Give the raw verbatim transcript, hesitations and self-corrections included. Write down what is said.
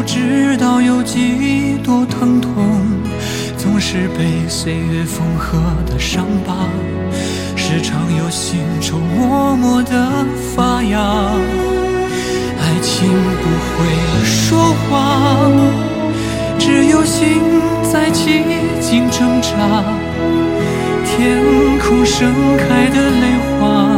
不知道有几多疼痛，总是被岁月缝合的伤疤，时常有新愁默默地发芽。爱情不会说话，只有心在寂静挣扎。天空盛开的泪花，